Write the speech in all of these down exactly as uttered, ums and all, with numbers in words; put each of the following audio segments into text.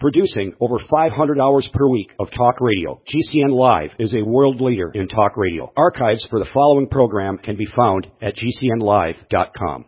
Producing over five hundred hours per week of talk radio, G C N Live is a world leader in talk radio. Archives for the following program can be found at G C N live dot com.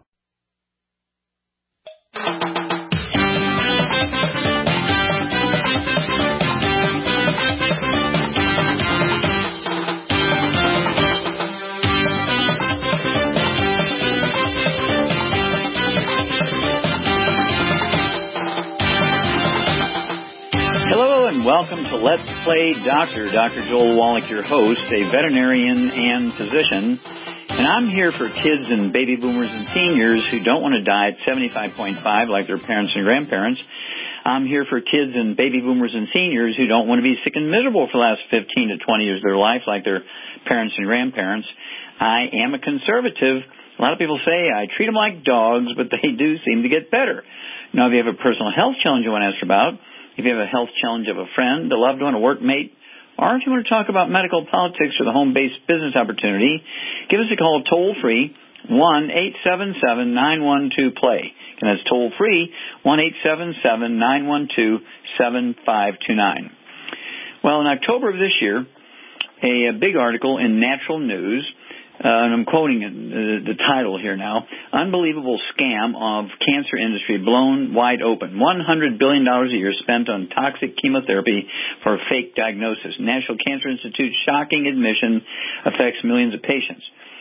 Welcome to Let's Play Doctor. Doctor Joel Wallach, your host, a veterinarian and physician. And I'm here for kids and baby boomers and seniors who don't want to die at seventy-five point five like their parents and grandparents. I'm here for kids and baby boomers and seniors who don't want to be sick and miserable for the last fifteen to twenty years of their life like their parents and grandparents. I am a conservative. A lot of people say I treat them like dogs, but they do seem to get better. Now, if you have a personal health challenge you want to ask about, if you have a health challenge of a friend, a loved one, a workmate, or if you want to talk about medical politics or the home-based business opportunity, give us a call toll-free, one eight seven seven, nine one two, play. And that's toll-free, one eight seven seven, nine one two, seven five two nine. Well, in October of this year, a, a big article in Natural News, Uh, and I'm quoting it, uh, the title here now, Unbelievable Scam of Cancer Industry Blown Wide Open. one hundred billion dollars a year spent on toxic chemotherapy for fake diagnosis. National Cancer Institute shocking admission affects millions of patients.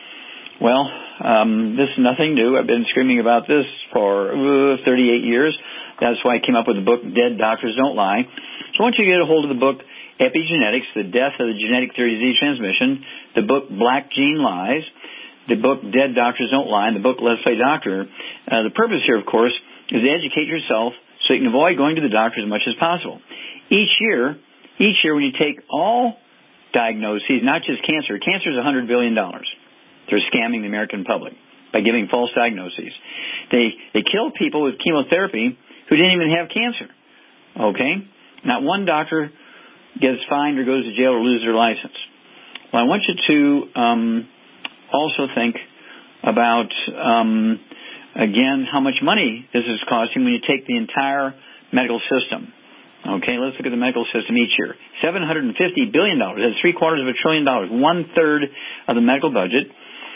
Well, um, this is nothing new. I've been screaming about this for uh, thirty-eight years. That's why I came up with the book, Dead Doctors Don't Lie. So I want you to get a hold of the book, Epigenetics, The Death of the Genetic Theory of Disease Transmission, the book Black Gene Lies, the book Dead Doctors Don't Lie, and the book Let's Play Doctor. Uh, the purpose here, of course, is to educate yourself so you can avoid going to the doctor as much as possible. Each year, each year when you take all diagnoses, not just cancer, cancer is one hundred billion dollars. They're scamming the American public by giving false diagnoses. They, they kill people with chemotherapy who didn't even have cancer. Okay? Not one doctor gets fined or goes to jail or loses their license. Well, I want you to um, also think about, um, again, how much money this is costing when you take the entire medical system. Okay, let's look at the medical system each year. seven hundred fifty billion dollars. That's three quarters of a trillion dollars, one-third of the medical budget.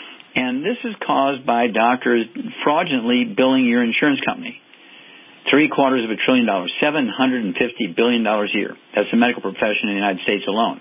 And this is caused by doctors fraudulently billing your insurance company. Three quarters of a trillion dollars, seven hundred fifty billion dollars a year. That's the medical profession in the United States alone.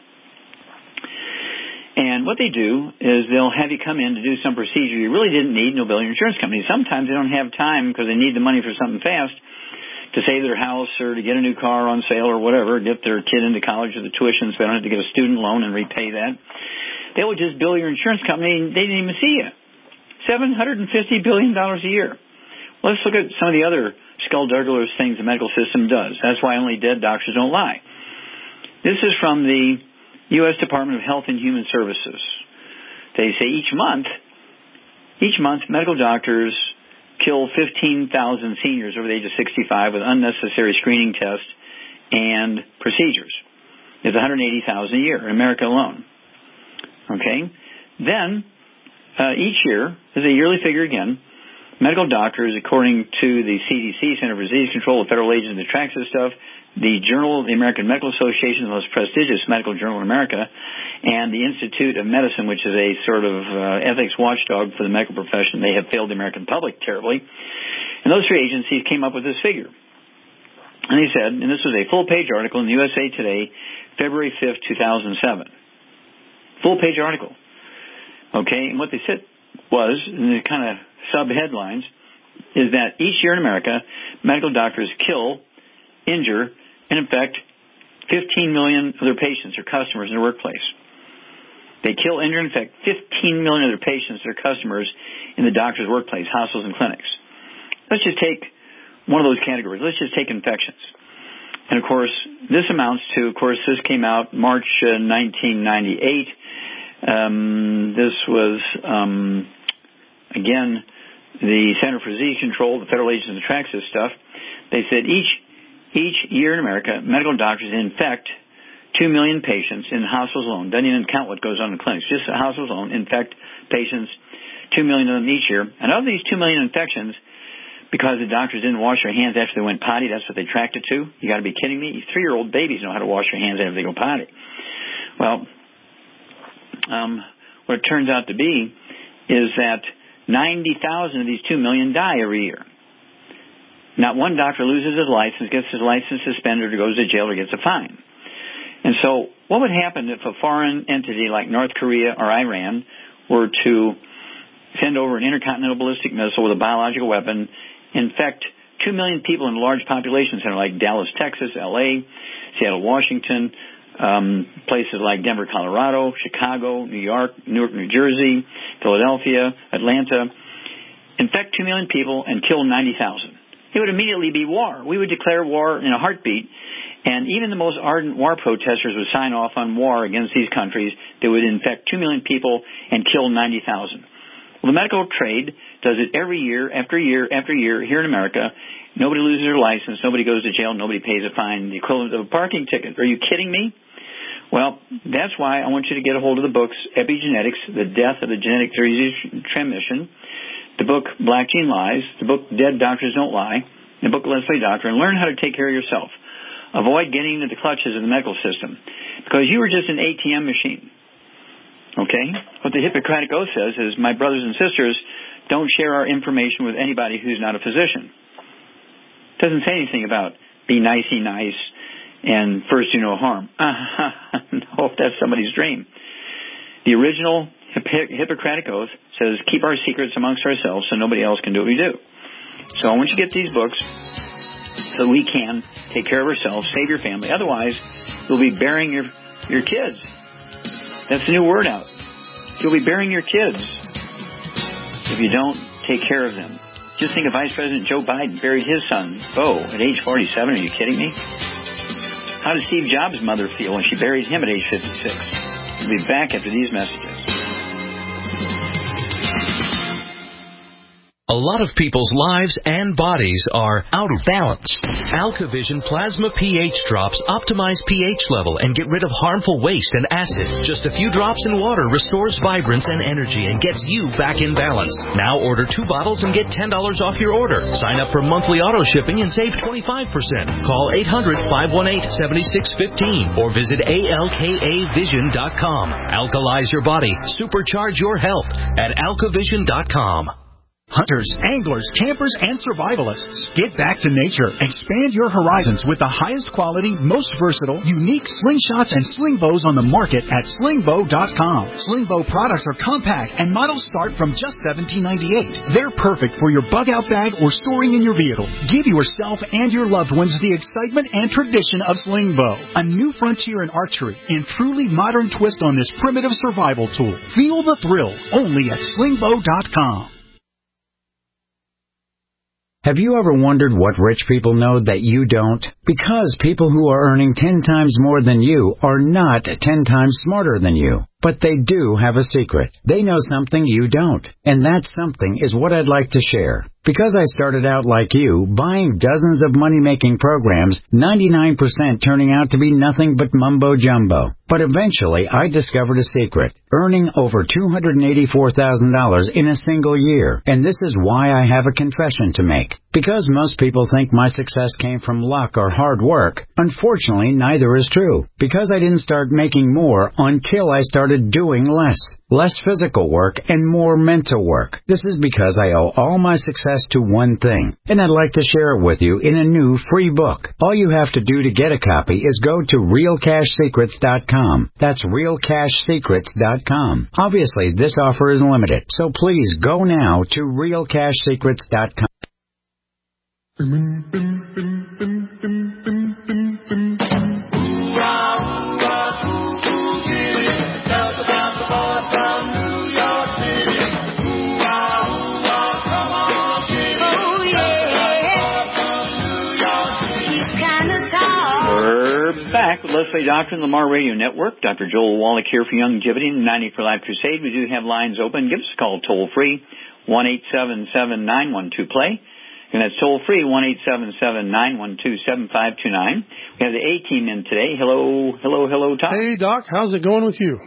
And what they do is they'll have you come in to do some procedure you really didn't need, and they'll bill your insurance company. Sometimes they don't have time because they need the money for something fast to save their house or to get a new car on sale or whatever, get their kid into college or the tuition so they don't have to get a student loan and repay that. They will just bill your insurance company and they didn't even see you. seven hundred fifty billion dollars a year. Let's look at some of the other skullduggerous things the medical system does. That's why only dead doctors don't lie. This is from the U S Department of Health and Human Services. They say each month, each month medical doctors kill fifteen thousand seniors over the age of sixty-five with unnecessary screening tests and procedures. It's one hundred eighty thousand a year in America alone. Okay? Then, uh, each year, there's a yearly figure again, medical doctors, according to the C D C, Center for Disease Control, the federal agency that tracks this stuff, the Journal of the American Medical Association, the most prestigious medical journal in America, and the Institute of Medicine, which is a sort of uh, ethics watchdog for the medical profession. They have failed the American public terribly. And those three agencies came up with this figure. And they said, and this was a full-page article in the U S A Today, February fifth, two thousand seven. Full-page article. Okay, and what they said was, in the kind of sub-headlines, is that each year in America, medical doctors kill, injure, and infect fifteen million of their patients or customers in their workplace. They kill, injure, and infect fifteen million of their patients or customers in the doctor's workplace, hospitals, and clinics. Let's just take one of those categories. Let's just take infections. And, of course, this amounts to, of course, this came out March uh, nineteen ninety-eight. Um, this was, um, again, the Center for Disease Control, the federal agency that tracks this stuff. They said each each year in America, medical doctors infect two million patients in hospitals alone. Doesn't even count what goes on in clinics. Just the hospitals alone infect patients, two million of them each year. And of these two million infections, because the doctors didn't wash their hands after they went potty. That's what they tracked it to. You got to be kidding me. Three-year-old babies know how to wash their hands after they go potty. Well, um, what it turns out to be is that ninety thousand of these two million die every year. Not one doctor loses his license, gets his license suspended, or goes to jail, or gets a fine. And so what would happen if a foreign entity like North Korea or Iran were to send over an intercontinental ballistic missile with a biological weapon, infect two million people in a large population center like Dallas, Texas, L A, Seattle, Washington, um, places like Denver, Colorado, Chicago, New York, Newark, New Jersey, Philadelphia, Atlanta, infect two million people and kill ninety thousand. It would immediately be war. We would declare war in a heartbeat, and even the most ardent war protesters would sign off on war against these countries that would infect two million people and kill ninety thousand. Well, the medical trade does it every year after year after year here in America. Nobody loses their license. Nobody goes to jail. Nobody pays a fine, the equivalent of a parking ticket. Are you kidding me? Well, that's why I want you to get a hold of the books Epigenetics, The Death of the Genetic Theory of Transmission, the book Black Gene Lies, the book Dead Doctors Don't Lie, the book Leslie Doctor, and learn how to take care of yourself. Avoid getting into the clutches of the medical system, because you are just an A T M machine. Okay? What the Hippocratic Oath says is, my brothers and sisters, don't share our information with anybody who's not a physician. It doesn't say anything about be nicey nice and first do no harm. No, that's somebody's dream. The original Hippocratic Oath says, keep our secrets amongst ourselves so nobody else can do what we do. So I want you to get these books so we can take care of ourselves, save your family. Otherwise, you'll be burying your, your kids. That's the new word out. You'll be burying your kids if you don't take care of them. Just think of Vice President Joe Biden buried his son, Beau, at age forty-seven. Are you kidding me? How does Steve Jobs' mother feel when she buried him at age fifty-six? We'll be back after these messages. A lot of people's lives and bodies are out of balance. AlkaVision Plasma pH drops optimize pH level and get rid of harmful waste and acid. Just a few drops in water restores vibrance and energy and gets you back in balance. Now order two bottles and get ten dollars off your order. Sign up for monthly auto shipping and save twenty-five percent. Call eight hundred, five one eight, seven six one five or visit A L K A vision dot com. Alkalize your body. Supercharge your health at alka vision dot com. Hunters, anglers, campers, and survivalists. Get back to nature. Expand your horizons with the highest quality, most versatile, unique slingshots and sling bows on the market at sling bow dot com. Sling bow products are compact and models start from just seventeen ninety-eight. They're perfect for your bug-out bag or storing in your vehicle. Give yourself and your loved ones the excitement and tradition of sling bow. A new frontier in archery and truly modern twist on this primitive survival tool. Feel the thrill only at sling bow dot com. Have you ever wondered what rich people know that you don't? Because people who are earning ten times more than you are not ten times smarter than you. But they do have a secret. They know something you don't. And that something is what I'd like to share. Because I started out like you, buying dozens of money-making programs, ninety-nine percent turning out to be nothing but mumbo-jumbo. But eventually, I discovered a secret, earning over two hundred eighty-four thousand dollars in a single year. And this is why I have a confession to make. Because most people think my success came from luck or hard work, unfortunately, neither is true. Because I didn't start making more until I started doing less. Less physical work and more mental work. This is because I owe all my success to one thing, and I'd like to share it with you in a new free book. All you have to do to get a copy is go to real cash secrets dot com. That's real cash secrets dot com. Obviously, this offer is limited, so please go now to real cash secrets dot com. Back with Leslie Doctor and Lamar Radio Network. Doctor Joel Wallach here for Youngevity and ninety for Life Crusade. We do have lines open. Give us a call toll free, one eight seven seven, nine one two, play. And that's toll free, one eight seven seven, nine one two, seven five two nine. We have the A-team in today. Hello, hello, hello, Tom. Hey, Doc. How's it going with you?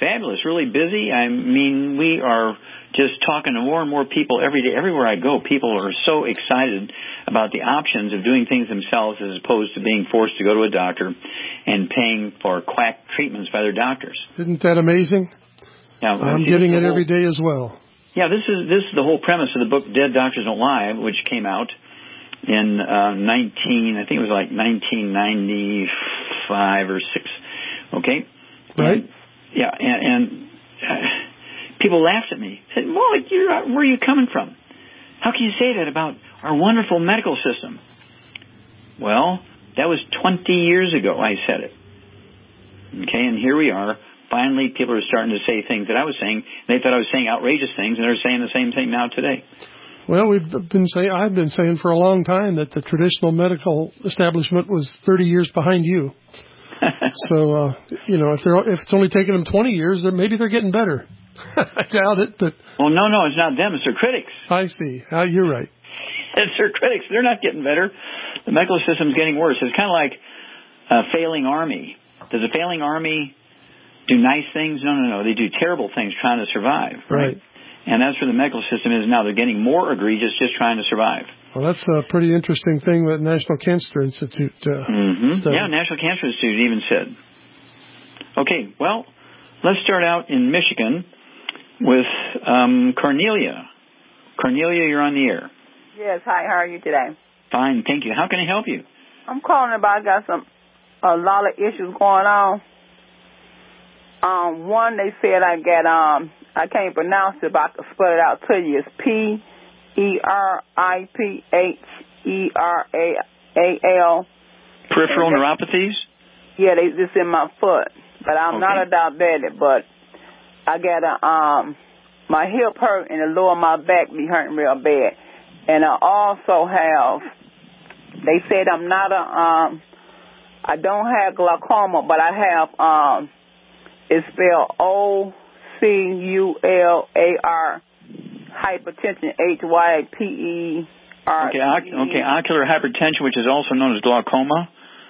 Fabulous. Really busy. I mean, we are just talking to more and more people every day. Everywhere I go, people are so excited about the options of doing things themselves as opposed to being forced to go to a doctor and paying for quack treatments by their doctors. Isn't that amazing? Yeah, I'm getting it whole, every day as well. Yeah, this is this is the whole premise of the book Dead Doctors Don't Lie, which came out in uh, nineteen, I think it was like nineteen ninety-five or six. Okay, right? And, yeah, and, and uh, people laughed at me. Said, "Well, you're, where are you coming from? How can you say that about our wonderful medical system?" Well, that was twenty years ago. I said it. Okay, and here we are. Finally, people are starting to say things that I was saying. They thought I was saying outrageous things, and they're saying the same thing now today. Well, we've been saying, I've been saying for a long time that the traditional medical establishment was thirty years behind you. So, uh, you know, if they're if it's only taken them twenty years, then maybe they're getting better. I doubt it, but well, no, no, it's not them; it's their critics. I see. Uh, you're right. It's their critics; they're not getting better. The medical system's getting worse. It's kind of like a failing army. Does a failing army do nice things? No, no, no. They do terrible things trying to survive. Right. And that's where the medical system is now. They're getting more egregious just trying to survive. Well, that's a pretty interesting thing that National Cancer Institute uh, mm-hmm. studied. Yeah, National Cancer Institute even said. Okay, well, let's start out in Michigan with um, Cornelia. Cornelia, you're on the air. Yes, hi. How are you today? Fine, thank you. How can I help you? I'm calling about I got some a lot of issues going on. Um, one, they said I get, um, I can't pronounce it, but I can spell it out to you. It's P E R I P H E R A A L. Peripheral they, neuropathies? Yeah, they just in my foot. But I'm okay. not a diabetic, but I got a, um, my hip hurt and the lower of my back be hurting real bad. And I also have, they said I'm not a, um, I don't have glaucoma, but I have, um, it's spelled O C U L A R, hypertension, H Y P E R. Okay, okay, ocular hypertension, which is also known as glaucoma.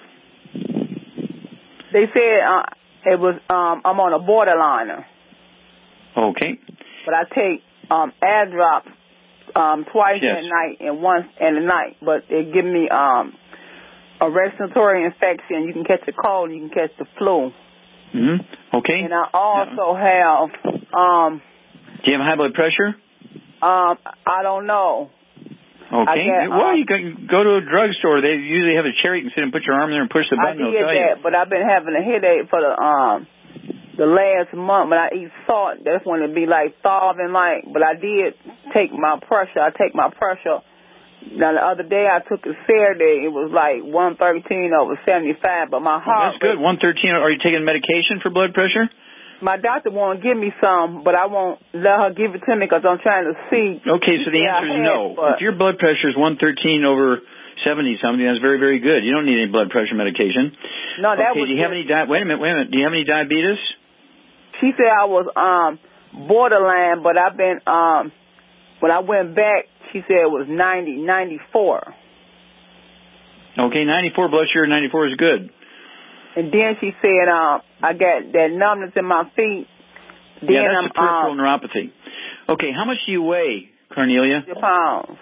They said uh, it was, um, I'm on a borderliner. Okay. But I take um, ad drops um, twice yes. at night and once at a night, but they give me um, a respiratory infection. You can catch a cold, you can catch the flu. Mm-hmm. Okay. And I also have... Um, Do you have high blood pressure? Um, I don't know. Okay. Get, well, um, you can go to a drugstore. They usually have a chair you can sit and put your arm there and push the button. I did tell that, you. but I've been having a headache for the um the last month. When I eat salt, that's when it be like throbbing like. But I did take my pressure. I take my pressure. Now, the other day I took a Saturday. It was like one thirteen over seventy-five, but my heart... Well, that's good. one thirteen. Are you taking medication for blood pressure? My doctor won't give me some, but I won't let her give it to me because I'm trying to see. Okay, so the answer is no. If your blood pressure is one thirteen over seventy-something, that's very, very good. You don't need any blood pressure medication. No, that okay, was... do you have any... Di- wait a minute, wait a minute. Do you have any diabetes? She said I was um borderline, but I've been... um when I went back, she said it was ninety, ninety-four. Okay, ninety-four blood sugar, ninety-four is good. And then she said, um, I got that numbness in my feet. Then yeah, that's I'm, a peripheral um, neuropathy. Okay, how much do you weigh, Cornelia? three hundred pounds.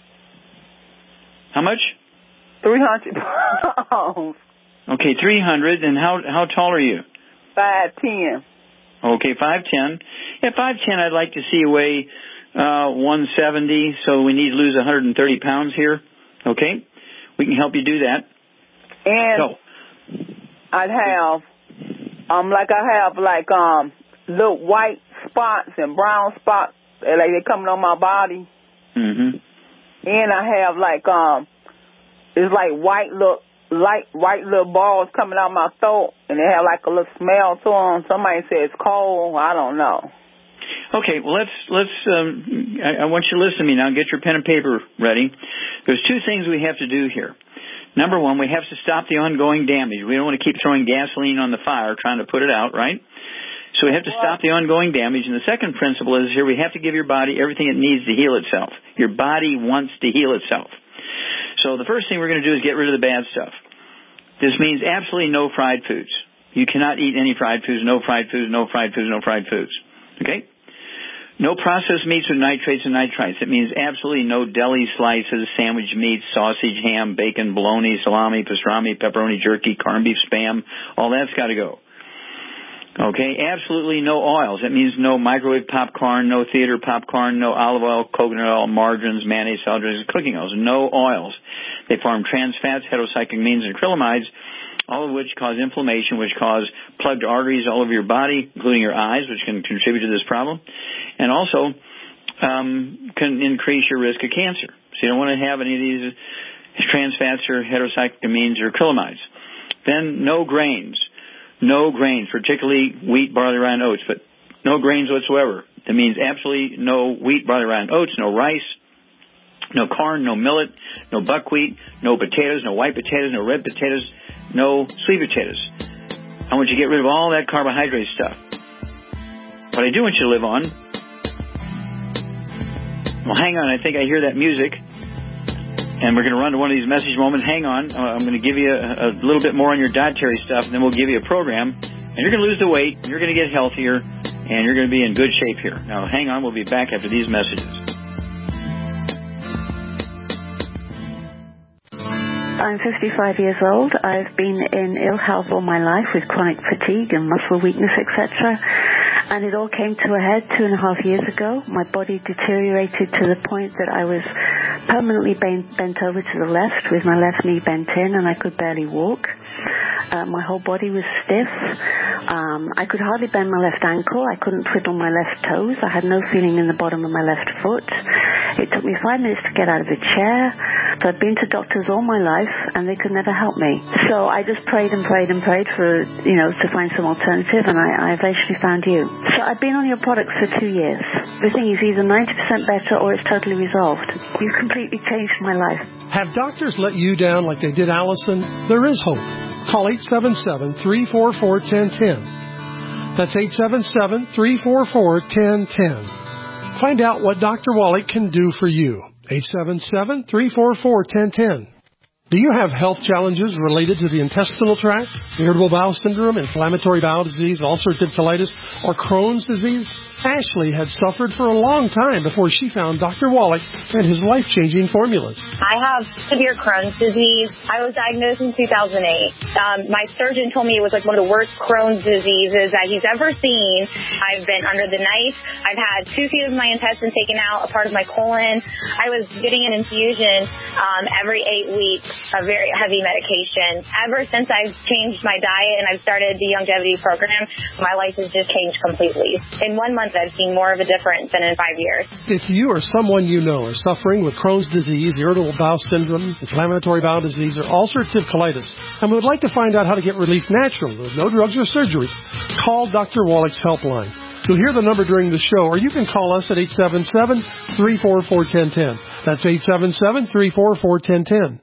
How much? three hundred pounds. Okay, three hundred. And how how tall are you? five ten. Okay, five ten. Yeah, five ten, I'd like to see you weigh uh, one seventy, so we need to lose one hundred thirty pounds here. Okay? We can help you do that. And so, I'd have, um, like I have, like, um, little white spots and brown spots, like they're coming on my body. Mm-hmm. And I have, like, um, it's like white little, light, white little balls coming out my throat, and they have, like, a little smell to them. Somebody says it's cold. I don't know. Okay, well, let's, let's, um, I, I want you to listen to me now. Get your pen and paper ready. There's two things we have to do here. Number one, we have to stop the ongoing damage. We don't want to keep throwing gasoline on the fire trying to put it out, right? So we have to stop the ongoing damage. And the second principle is here we have to give your body everything it needs to heal itself. Your body wants to heal itself. So the first thing we're going to do is get rid of the bad stuff. This means absolutely no fried foods. You cannot eat any fried foods, no fried foods, no fried foods, no fried foods. Okay? No processed meats with nitrates and nitrites. It means absolutely no deli slices, sandwich meats, sausage, ham, bacon, bologna, salami, pastrami, pepperoni, jerky, corned beef, Spam. All that's got to go. Okay? Absolutely no oils. That means no microwave popcorn, no theater popcorn, no olive oil, coconut oil, margarines, mayonnaise, salad dressings, cooking oils. No oils. They form trans fats, heterocyclic amines, and acrylamides, all of which cause inflammation, which cause plugged arteries all over your body, including your eyes, which can contribute to this problem, and also um, can increase your risk of cancer. So you don't want to have any of these trans fats or heterocyclic amines or acrylamides. Then no grains. No grains, particularly wheat, barley, rye, and oats, but no grains whatsoever. That means absolutely no wheat, barley, rye, and oats, no rice, no corn, no millet, no buckwheat, no potatoes, no white potatoes, no red potatoes, no sweet potatoes. I want you to get rid of all that carbohydrate stuff. But I do want you to live on. Well, hang on. I think I hear that music. And we're going to run to one of these message moments. Hang on. I'm going to give you a, a little bit more on your dietary stuff, and then we'll give you a program. And you're going to lose the weight. You're going to get healthier. And you're going to be in good shape here. Now, hang on. We'll be back after these messages. I'm fifty-five years old. I've been in ill health all my life with chronic fatigue and muscle weakness, et cetera. And it all came to a head two and a half years ago. My body deteriorated to the point that I was permanently bent, bent over to the left with my left knee bent in, and I could barely walk. Uh, my whole body was stiff. Um, I could hardly bend my left ankle. I couldn't twiddle my left toes. I had no feeling in the bottom of my left foot. It took me five minutes to get out of a chair. So I've been to doctors all my life, and they could never help me. So I just prayed and prayed and prayed for, you know, to find some alternative, and I, I eventually found you. So I've been on your products for two years. Everything is either ninety percent better or it's totally resolved. You've completely changed my life. Have doctors let you down like they did Allison? There is hope. Call eight seven seven, three four four, one zero one zero. That's eight seven seven, three four four, one zero one zero. Find out what Doctor Wallach can do for you. eight seven seven, three four four, one zero one zero. Do you have health challenges related to the intestinal tract, irritable bowel syndrome, inflammatory bowel disease, ulcerative colitis, or Crohn's disease? Ashley had suffered for a long time before she found Doctor Wallach and his life-changing formulas. I have severe Crohn's disease. I was diagnosed in two thousand eight. Um, my surgeon told me it was like one of the worst Crohn's diseases that he's ever seen. I've been under the knife. I've had two feet of my intestine taken out, a part of my colon. I was getting an infusion um, every eight weeks, a very heavy medication. Ever since I've changed my diet and I've started the longevity program, my life has just changed completely. In one month, I've seen more of a difference than in five years. If you or someone you know are suffering with Crohn's disease, irritable bowel syndrome, inflammatory bowel disease, or ulcerative colitis, and would like to find out how to get relief naturally with no drugs or surgeries, call Doctor Wallach's helpline. You'll hear the number during the show, or you can call us at eight seven seven, three four four, one zero one zero. That's eight seven seven, three four four, one zero one zero.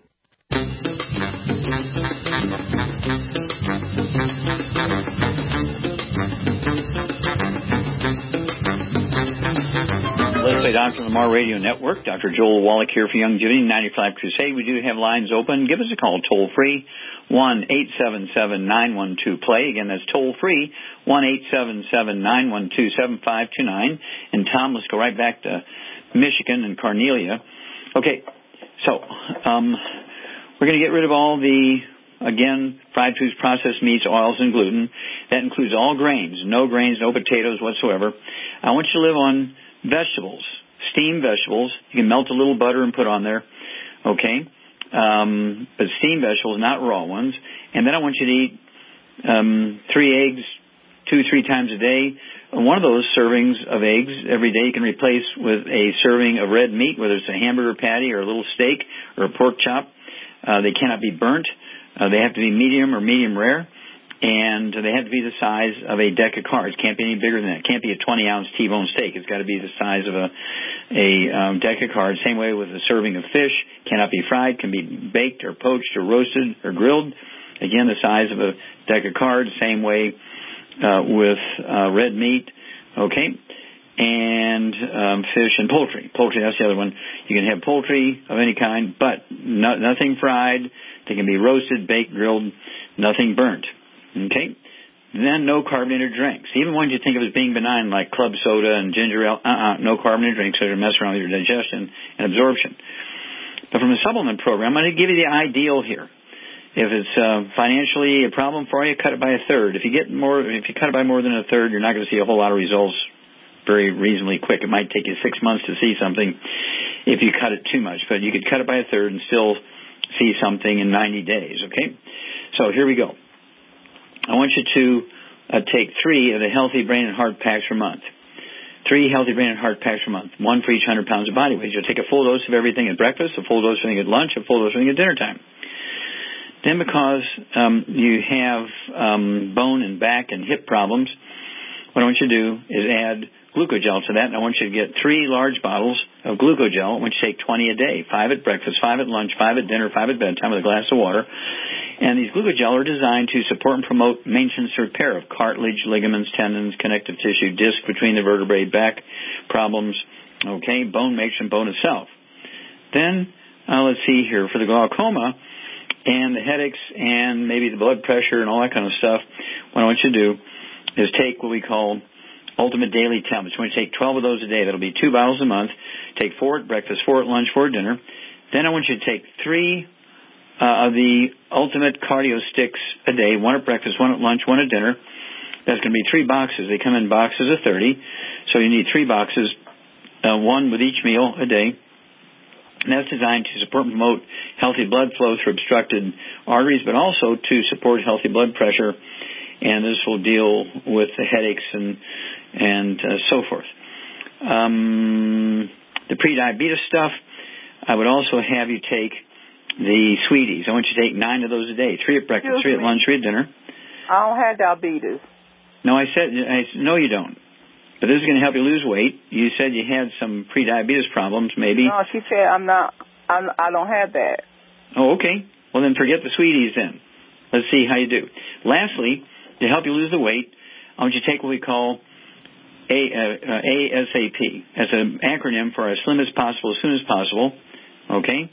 Let's Play Doctor Lamar Radio Network. Doctor Joel Wallach here for Youngevity ninety-five Crusade. We do have lines open. Give us a call toll free, one eight seven seven, nine one two, play. Again, that's toll free, one eight seven seven, nine one two, seven five two nine. And Tom, let's go right back to Michigan and Cornelia. Okay, so um, we're going to get rid of all the, again, fried foods, processed meats, oils, and gluten. That includes all grains, no grains, no potatoes whatsoever. I want you to live on vegetables, steamed vegetables. You can melt a little butter and put on there, okay? Um, but steamed vegetables, not raw ones. And then I want you to eat um, three eggs two, three times a day. And one of those servings of eggs every day you can replace with a serving of red meat, whether it's a hamburger patty or a little steak or a pork chop. Uh, they cannot be burnt. Uh, they have to be medium or medium rare. And they have to be the size of a deck of cards. Can't be any bigger than that. Can't be a twenty-ounce T-bone steak. It's got to be the size of a a um, deck of cards. Same way with a serving of fish. Cannot be fried. Can be baked or poached or roasted or grilled. Again, the size of a deck of cards. Same way uh, with uh, red meat. Okay. And um, fish and poultry. Poultry, that's the other one. You can have poultry of any kind, but no, nothing fried. They can be roasted, baked, grilled, nothing burnt. Okay? Then no carbonated drinks. Even ones you think of as being benign, like club soda and ginger ale, uh-uh, no carbonated drinks that are messing around with your digestion and absorption. But from the supplement program, I'm going to give you the ideal here. If it's uh, financially a problem for you, cut it by a third. If you get more, if you cut it by more than a third, you're not going to see a whole lot of results very reasonably quick. It might take you six months to see something if you cut it too much, but you could cut it by a third and still see something in ninety days. Okay, so here we go. I want you to uh, take three of the Healthy Brain and Heart Packs per month. Three Healthy Brain and Heart Packs per month, one for each one hundred pounds of body weight. You'll take a full dose of everything at breakfast, a full dose of everything at lunch, a full dose of everything at dinner time. Then because um, you have um, bone and back and hip problems, what I want you to do is add glucogel to that, and I want you to get three large bottles of glucogel. I want you to take twenty a day, five at breakfast, five at lunch, five at dinner, five at bedtime with a glass of water. And these glucogel are designed to support and promote maintenance and repair of cartilage, ligaments, tendons, connective tissue, disc between the vertebrae, back problems, okay, bone makes and bone itself. Then, uh, let's see here, for the glaucoma and the headaches and maybe the blood pressure and all that kind of stuff, what I want you to do is take what we call Ultimate Daily Tablets. You want to take twelve of those a day. That'll be two bottles a month. Take four at breakfast, four at lunch, four at dinner. Then I want you to take three uh, of the Ultimate Cardio Sticks a day, one at breakfast, one at lunch, one at dinner. That's going to be three boxes. They come in boxes of thirty, so you need three boxes, uh, one with each meal a day. And that's designed to support and promote healthy blood flow through obstructed arteries, but also to support healthy blood pressure. And this will deal with the headaches and and uh, so forth. Um, the pre-diabetes stuff, I would also have you take the Sweeties. I want you to take nine of those a day, three at breakfast, Excuse three at me. lunch, three at dinner. I don't have diabetes. No, I said, I, no, you don't. But this is going to help you lose weight. You said you had some pre-diabetes problems, maybe. No, she said I'm not, I'm, I don't have that. Oh, okay. Well, then forget the Sweeties then. Let's see how you do. Lastly, to help you lose the weight, I want you to take what we call A, uh, uh, ASAP as an acronym for as slim as possible, as soon as possible. Okay?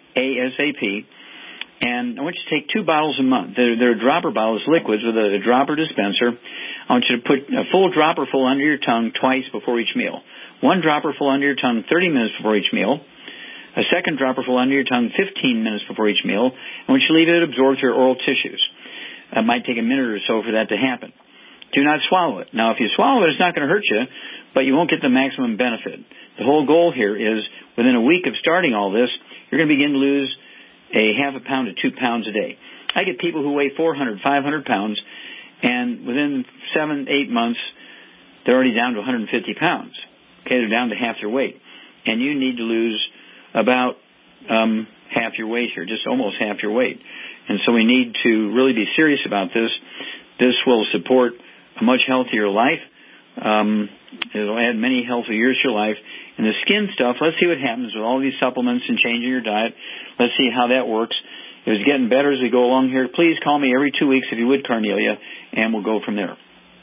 ASAP. And I want you to take two bottles a month. They're, they're dropper bottles, liquids with a, a dropper dispenser. I want you to put a full dropper full under your tongue twice before each meal. One dropper full under your tongue thirty minutes before each meal. A second dropper full under your tongue fifteen minutes before each meal. I want you to leave it absorbed through your oral tissues. It might take a minute or so for that to happen. Do not swallow it. Now, if you swallow it, it's not going to hurt you, but you won't get the maximum benefit. The whole goal here is within a week of starting all this, you're going to begin to lose a half a pound to two pounds a day. I get people who weigh four hundred, five hundred pounds, and within seven, eight months, they're already down to one hundred fifty pounds. Okay, they're down to half their weight. And you need to lose about um, half your weight here, just almost half your weight. And so we need to really be serious about this. This will support a much healthier life. Um, it'll add many healthy years to your life. And the skin stuff, let's see what happens with all these supplements and changing your diet. Let's see how that works. If it's getting better as we go along here, please call me every two weeks if you would, Carnelia, and we'll go from there.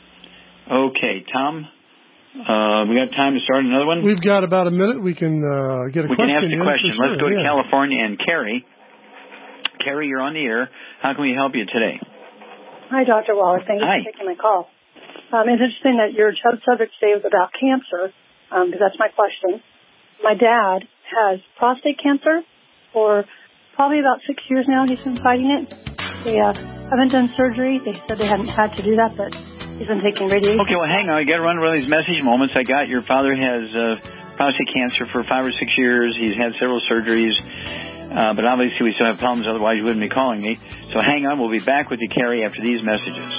Okay, Tom, uh, we got time to start another one? We've got about a minute. We can uh, get a we question. We can ask the question. Sure, Let's go yeah. to California and Carrie. Carrie, you're on the air. How can we help you today? Hi, Doctor Wallace. Thank you Hi. for taking my call. Um, it's interesting that your subject today was about cancer, because um, that's my question. My dad has prostate cancer for probably about six years now. He's been fighting it. They uh, haven't done surgery. They said they hadn't had to do that, but he's been taking radiation. Okay, well, hang on. I got to run one of these message moments. I got your father has uh, prostate cancer for five or six years. He's had several surgeries. Uh, but obviously we still have problems, otherwise you wouldn't be calling me. So hang on, we'll be back with you, Carrie, after these messages.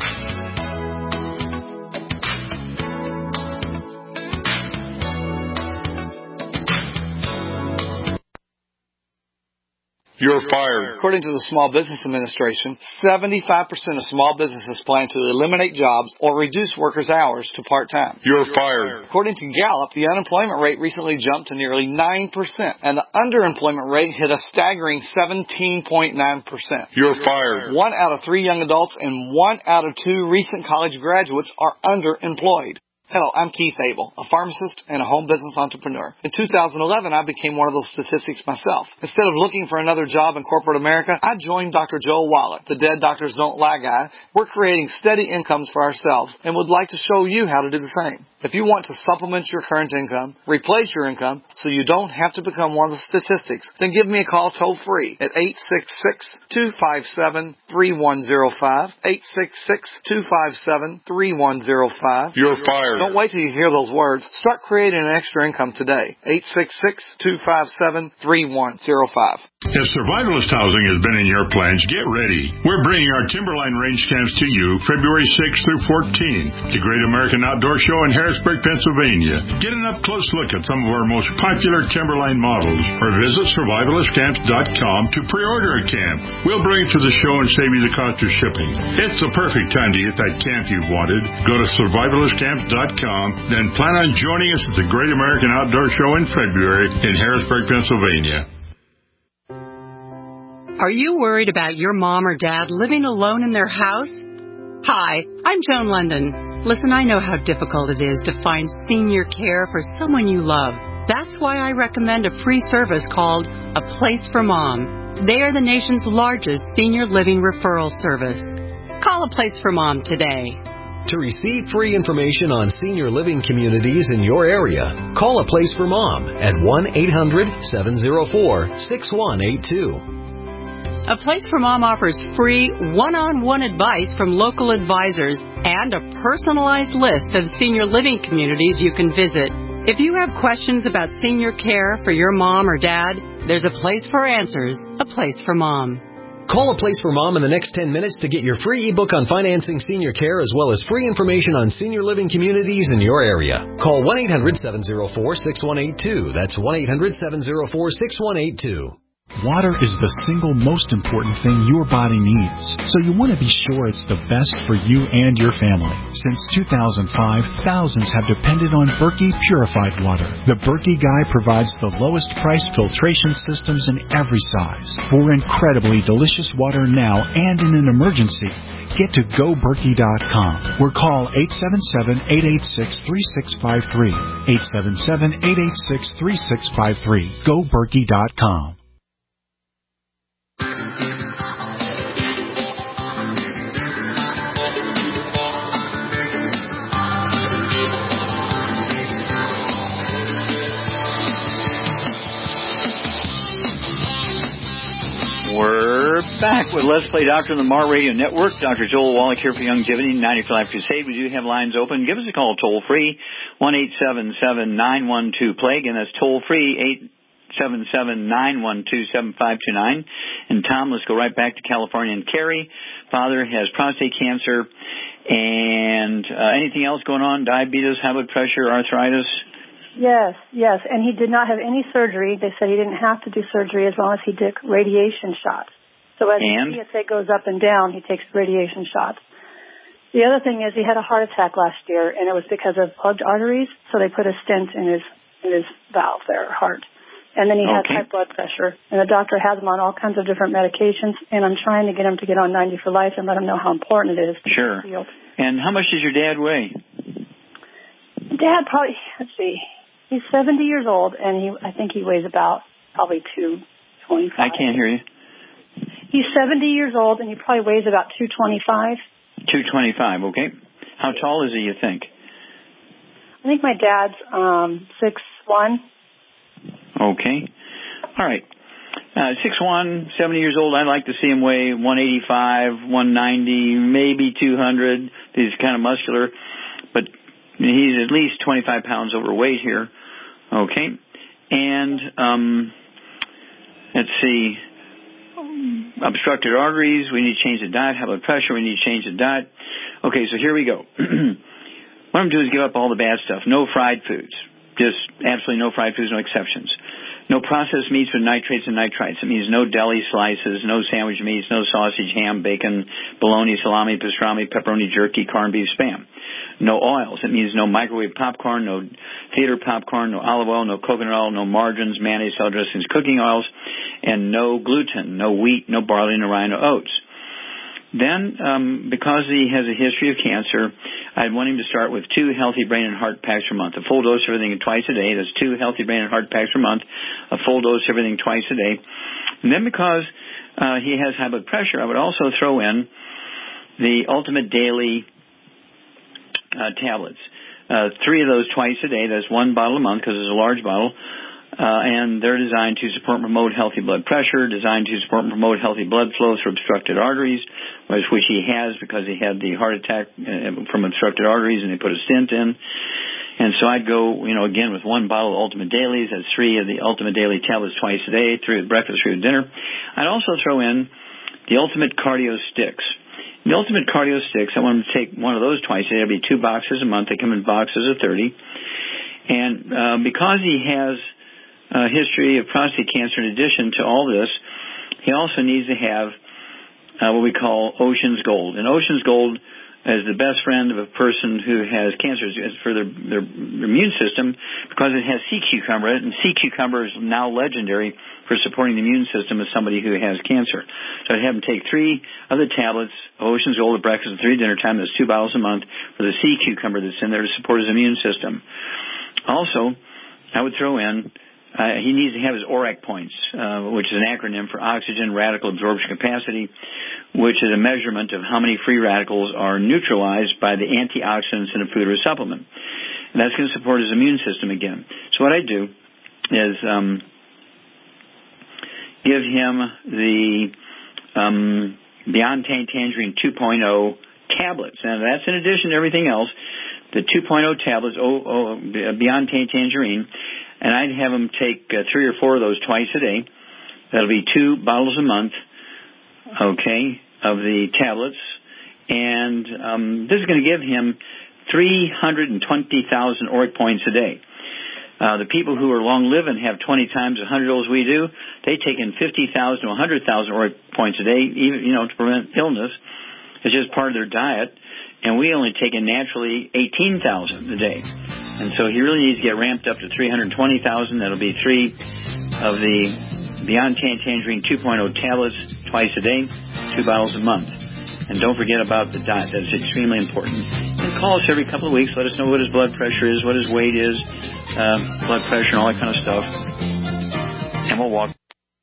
You're fired. According to the Small Business Administration, seventy-five percent of small businesses plan to eliminate jobs or reduce workers' hours to part-time. You're fired. According to Gallup, the unemployment rate recently jumped to nearly nine percent, and the underemployment rate hit a staggering seventeen point nine percent. You're fired. One out of three young adults and one out of two recent college graduates are underemployed. Hello, I'm Keith Abel, a pharmacist and a home business entrepreneur. In two thousand eleven, I became one of those statistics myself. Instead of looking for another job in corporate America, I joined Doctor Joel Wallach, the Dead Doctors Don't Lie guy. We're creating steady incomes for ourselves and would like to show you how to do the same. If you want to supplement your current income, replace your income, so you don't have to become one of the statistics, then give me a call toll free at eight six six, two five seven, three one zero five, eight six six, two five seven, three one zero five. You're fired. Don't wait till you hear those words. Start creating an extra income today. eight six six, two five seven, three one zero five. If survivalist housing has been in your plans, get ready. We're bringing our Timberline Range Camps to you February sixth through fourteenth, the Great American Outdoor Show in Harrisburg, Pennsylvania. Get an up-close look at some of our most popular Timberline models or visit survivalist camps dot com to pre-order a camp. We'll bring it to the show and save you the cost of shipping. It's the perfect time to get that camp you've wanted. Go to survivalist camps dot com, then plan on joining us at the Great American Outdoor Show in February in Harrisburg, Pennsylvania. Are you worried about your mom or dad living alone in their house? Hi, I'm Joan London. Listen, I know how difficult it is to find senior care for someone you love. That's why I recommend a free service called A Place for Mom. They are the nation's largest senior living referral service. Call A Place for Mom today. To receive free information on senior living communities in your area, call A Place for Mom at one eight hundred, seven oh four, six one eight two. A Place for Mom offers free one-on-one advice from local advisors and a personalized list of senior living communities you can visit. If you have questions about senior care for your mom or dad, there's a place for answers, A Place for Mom. Call A Place for Mom in the next ten minutes to get your free ebook on financing senior care as well as free information on senior living communities in your area. Call one eight hundred, seven oh four, six one eight two. That's one eight hundred, seven oh four, six one eight two. Water is the single most important thing your body needs, so you want to be sure it's the best for you and your family. Since two thousand five, thousands have depended on Berkey purified water. The Berkey Guy provides the lowest price filtration systems in every size. For incredibly delicious water now and in an emergency, get to go berkey dot com or call eight seven seven, eight eight six, three six five three, eight seven seven, eight eight six, three six five three. go berkey dot com. We're back with Let's Play Doctor on the Mar Radio Network. Doctor Joel Wallach here for Youngevity, ninety for Life Crusade. We do have lines open. Give us a call toll free, one eight seven seven, nine one two, PLAGUE, and that's toll free, eight seven seven, nine one two, seven five two nine. And Tom, let's go right back to California. And Carrie, father has prostate cancer, and uh, anything else going on? Diabetes, high blood pressure, arthritis? Yes, yes, and he did not have any surgery. They said he didn't have to do surgery as long as he took radiation shots. So as and? the P S A goes up and down, he takes radiation shots. The other thing is he had a heart attack last year, and it was because of plugged arteries, so they put a stent in his in his valve there, heart. And then he okay. had high blood pressure, and the doctor has him on all kinds of different medications, and I'm trying to get him to get on ninety for Life and let him know how important it is. Sure. And how much does your dad weigh? Dad probably, let's see. He's seventy years old, and he I think he weighs about probably two twenty-five. I can't hear you. He's seventy years old, and he probably weighs about two twenty-five. two twenty-five, okay. How tall is he, you think? I think my dad's um, six one. Okay. All right. Uh, six one, seventy years old. I'd like to see him weigh one eighty-five, one ninety, maybe two hundred. He's kind of muscular, but he's at least twenty-five pounds overweight here. Okay. And um, let's see. Obstructed arteries. We need to change the diet. High blood pressure. We need to change the diet. Okay, so here we go. What I'm going to do is give up all the bad stuff. No fried foods. Just absolutely no fried foods, no exceptions. No processed meats with nitrates and nitrites. It means no deli slices, no sandwich meats, no sausage, ham, bacon, bologna, salami, pastrami, pepperoni, jerky, corned beef, Spam. No oils. It means no microwave popcorn, no theater popcorn, no olive oil, no coconut oil, no margarines, mayonnaise, salad dressings, cooking oils, and no gluten, no wheat, no barley, no rye, no oats. Then, um, because he has a history of cancer, I'd want him to start with two healthy brain and heart packs per month. A full dose of everything twice a day. That's two healthy brain and heart packs per month. A full dose of everything twice a day. And then because uh, he has high blood pressure, I would also throw in the Ultimate Daily uh, tablets. Uh, three of those twice a day. That's one bottle a month because it's a large bottle. Uh, and they're designed to support and promote healthy blood pressure, designed to support and promote healthy blood flow through obstructed arteries, which he has because he had the heart attack uh, from obstructed arteries, and they put a stent in. And so I'd go, you know, again with one bottle of Ultimate Dailies. That's three of the Ultimate Daily tablets twice a day, three at breakfast, three at dinner. I'd also throw in the Ultimate Cardio Sticks. The Ultimate Cardio Sticks, I want him to take one of those twice a day. There'll be two boxes a month. They come in boxes of thirty. And uh, because he has a history of prostate cancer, in addition to all this, he also needs to have uh, what we call Ocean's Gold. And Ocean's Gold is the best friend of a person who has cancer for their, their, their immune system because it has sea cucumber in it, and sea cucumber is now legendary for supporting the immune system of somebody who has cancer. So I'd have him take three of the tablets, Ocean's Gold at breakfast and three at dinner time. That's two bottles a month for the sea cucumber that's in there to support his immune system. Also, I would throw in Uh, he needs to have his O R A C points, uh, which is an acronym for Oxygen Radical Absorption Capacity, which is a measurement of how many free radicals are neutralized by the antioxidants in a food or a supplement. And that's going to support his immune system again. So what I do is um, give him the um, Beyond Tangerine two point oh tablets. Now, that's in addition to everything else. The two point oh tablets, oh, oh, Beyond Tangerine. And I'd have them take uh, three or four of those twice a day. That'll be two bottles a month, okay, of the tablets. And um, this is going to give him three hundred twenty thousand O R A C points a day. Uh, the people who are long-living have twenty times as one hundred as we do. They take in fifty thousand to one hundred thousand O R A C points a day, even, you know, to prevent illness. It's just part of their diet. And we only take in naturally eighteen thousand a day. And so he really needs to get ramped up to three hundred twenty thousand. That'll be three of the Beyond Tangerine two point oh tablets twice a day, two bottles a month. And don't forget about the diet. That's extremely important. And call us every couple of weeks. Let us know what his blood pressure is, what his weight is, uh, blood pressure, and all that kind of stuff. And we'll walk.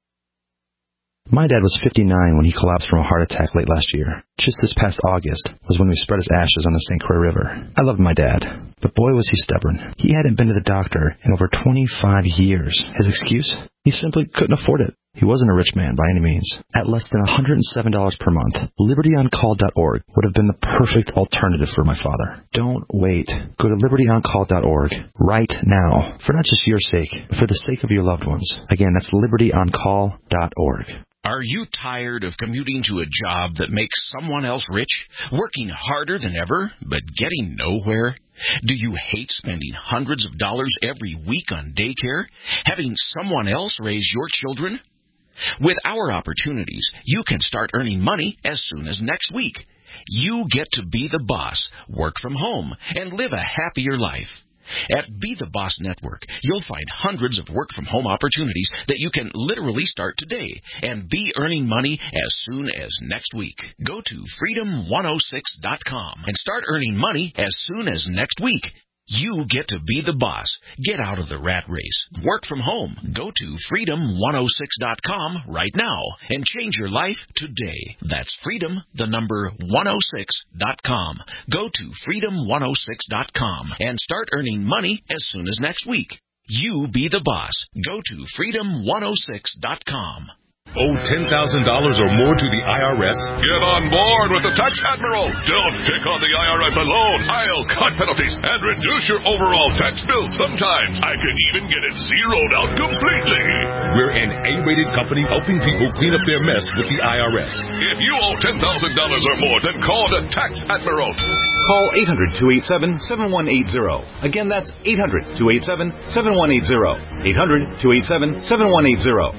My dad was fifty-nine when he collapsed from a heart attack late last year. Just this past August was when we spread his ashes on the Saint Croix River. I loved my dad, but boy was he stubborn. He hadn't been to the doctor in over twenty-five years. His excuse? He simply couldn't afford it. He wasn't a rich man by any means. At less than one hundred seven dollars per month, liberty on call dot org would have been the perfect alternative for my father. Don't wait. Go to liberty on call dot org right now, for not just your sake, but for the sake of your loved ones. Again, that's liberty on call dot org. Are you tired of commuting to a job that makes someone else rich, working harder than ever, but getting nowhere? Do you hate spending hundreds of dollars every week on daycare, having someone else raise your children? With our opportunities, you can start earning money as soon as next week. You get to be the boss, work from home, and live a happier life. At Be the Boss Network, you'll find hundreds of work-from-home opportunities that you can literally start today and be earning money as soon as next week. Go to freedom one oh six dot com and start earning money as soon as next week. You get to be the boss. Get out of the rat race. Work from home. Go to freedom one oh six dot com right now and change your life today. That's freedom, the number one oh six dot com. Go to freedom one oh six dot com and start earning money as soon as next week. You be the boss. Go to freedom one oh six dot com. Owe ten thousand dollars or more to the I R S? Get on board with the Tax Admiral. Don't pick on the I R S alone. I'll cut penalties and reduce your overall tax bill. Sometimes I can even get it zeroed out completely. We're an A-rated company helping people clean up their mess with the I R S. If you owe ten thousand dollars or more, then call the Tax Admiral. Call eight hundred, two eight seven, seven one eight zero. Again, that's eight hundred, two eight seven, seven one eight zero. eight hundred, two eight seven, seven one eight zero.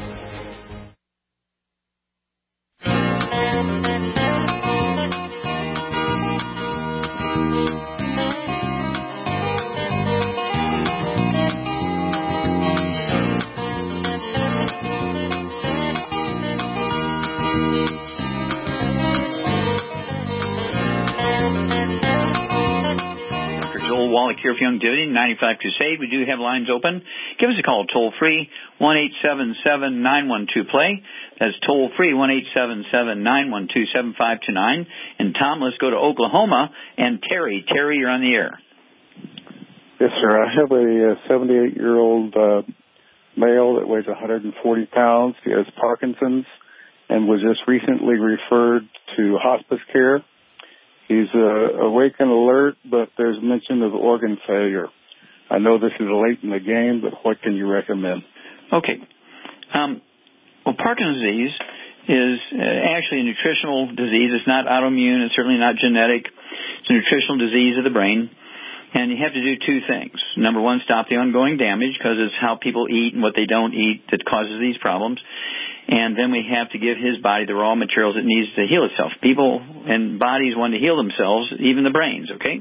Joel Wallach here for Young Dividend, ninety-five Crusade. We do have lines open. Give us a call toll-free, one eight seven seven, nine one two, play. That's toll-free, one eight seven seven, nine one two, seven five two nine. And, Tom, let's go to Oklahoma. And Terry. Terry, you're on the air. Yes, sir. I have a seventy-eight-year-old uh, male that weighs one hundred forty pounds. He has Parkinson's and was just recently referred to hospice care. He's uh, awake and alert, but there's mention of organ failure. I know this is late in the game, but what can you recommend? Okay. Um, well, Parkinson's disease is uh, actually a nutritional disease. It's not autoimmune. It's certainly not genetic. It's a nutritional disease of the brain. And you have to do two things. Number one, stop the ongoing damage, because it's how people eat and what they don't eat that causes these problems. And then we have to give his body the raw materials it needs to heal itself. People and bodies want to heal themselves, even the brains, okay?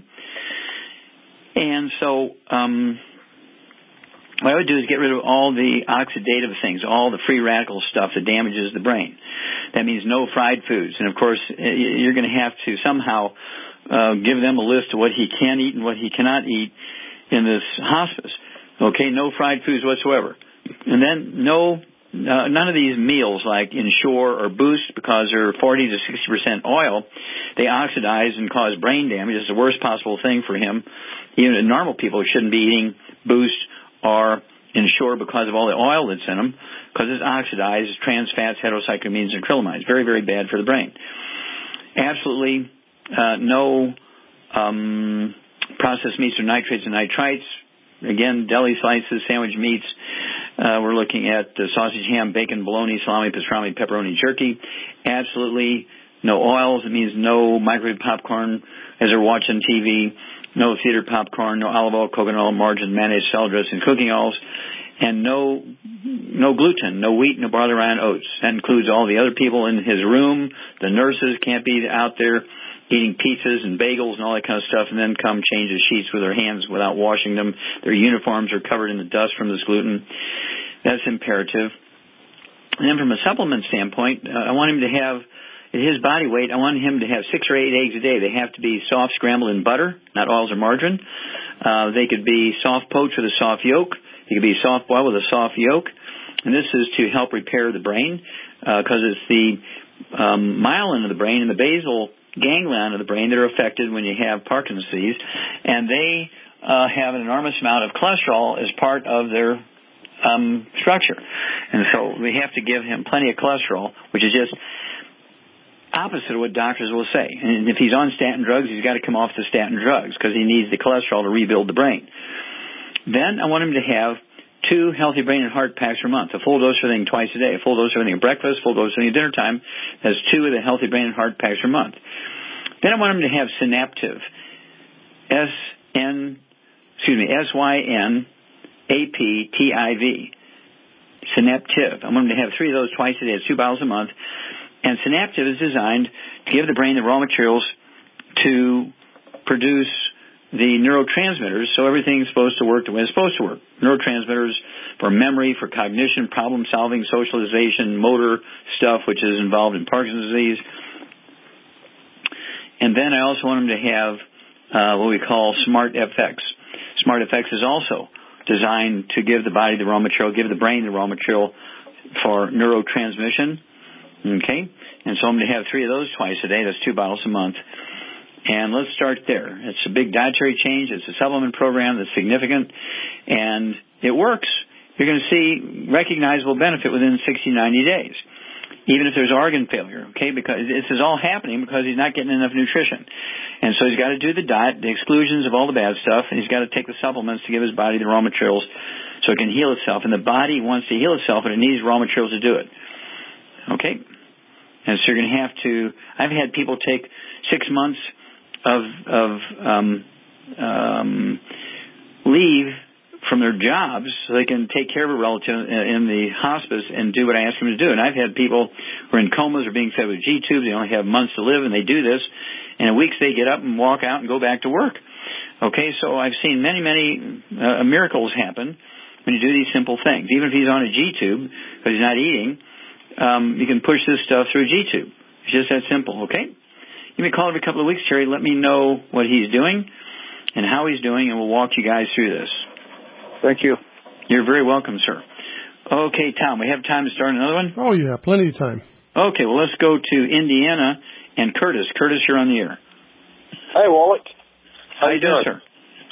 And so um, what I would do is get rid of all the oxidative things, all the free radical stuff that damages the brain. That means no fried foods. And, of course, you're going to have to somehow uh, give them a list of what he can eat and what he cannot eat in this hospice. Okay, no fried foods whatsoever. And then no... Uh, none of these meals like Ensure or Boost, because they're forty to sixty percent oil, they oxidize and cause brain damage. It's the worst possible thing for him. Even normal people shouldn't be eating Boost or Ensure because of all the oil that's in them, because it's oxidized, trans fats, heterocyclamines, and acrylamines. Very, very bad for the brain. Absolutely uh, no um, processed meats or nitrates and nitrites. Again, deli slices, sandwich meats. Uh, we're looking at uh, sausage, ham, bacon, bologna, salami, pastrami, pepperoni, jerky. Absolutely no oils. It means no microwave popcorn as they're watching T V, no theater popcorn, no olive oil, coconut oil, margarine, mayonnaise, salad dressing, cooking oils, and no no gluten, no wheat, no barley, rye, and oats. That includes all the other people in his room. The nurses can't be out there eating pizzas and bagels and all that kind of stuff, and then come change the sheets with their hands without washing them. Their uniforms are covered in the dust from this gluten. That's imperative. And then from a supplement standpoint, uh, I want him to have, at his body weight, I want him to have six or eight eggs a day. They have to be soft scrambled in butter, not oils or margarine. Uh, they could be soft poached with a soft yolk. They could be soft boiled with a soft yolk. And this is to help repair the brain, because uh, it's the um, myelin of the brain and the basal ganglion of the brain that are affected when you have Parkinson's disease, and they uh, have an enormous amount of cholesterol as part of their um, structure. And so we have to give him plenty of cholesterol, which is just opposite of what doctors will say. And if he's on statin drugs, he's got to come off the statin drugs because he needs the cholesterol to rebuild the brain. Then I want him to have two healthy brain and heart packs per month, a full dose of everything twice a day, a full dose of everything at breakfast, full dose of everything at dinner time. That's two of the healthy brain and heart packs per month. Then I want him to have Synaptive, S N, excuse me, S Y N A P T I V, Synaptive. I want him to have three of those twice a day. It's two bottles a month. And Synaptive is designed to give the brain the raw materials to produce the neurotransmitters, so everything's supposed to work the way it's supposed to work. Neurotransmitters for memory, for cognition, problem solving, socialization, motor stuff, which is involved in Parkinson's disease. And then I also want them to have uh, what we call Smart F X. Smart F X is also designed to give the body the raw material, give the brain the raw material for neurotransmission. Okay? And so I'm going to have three of those twice a day. That's two bottles a month. And let's start there. It's a big dietary change. It's a supplement program that's significant, and it works. You're going to see recognizable benefit within sixty, ninety days, even if there's organ failure, okay, because this is all happening because he's not getting enough nutrition. And so he's got to do the diet, the exclusions of all the bad stuff, and he's got to take the supplements to give his body the raw materials so it can heal itself. And the body wants to heal itself, and it needs raw materials to do it. Okay? And so you're going to have to, I've had people take six months of of um, um, leave from their jobs so they can take care of a relative in the hospice and do what I ask them to do. And I've had people who are in comas or being fed with G-tubes. They only have months to live, and they do this. And in weeks they get up and walk out and go back to work. Okay, so I've seen many, many uh, miracles happen when you do these simple things. Even if he's on a G-tube because he's not eating, um, you can push this stuff through a G-tube. It's just that simple, okay? You may call every couple of weeks, Terry. Let me know what he's doing. and how he's doing, and we'll walk you guys through this. Thank you. You're very welcome, sir. Okay, Tom, we have time to start another one? Oh, yeah, plenty of time. Okay, well, let's go to Indiana and Curtis. Curtis, you're on the air. Hi, Wallach. How, how you doing, sir?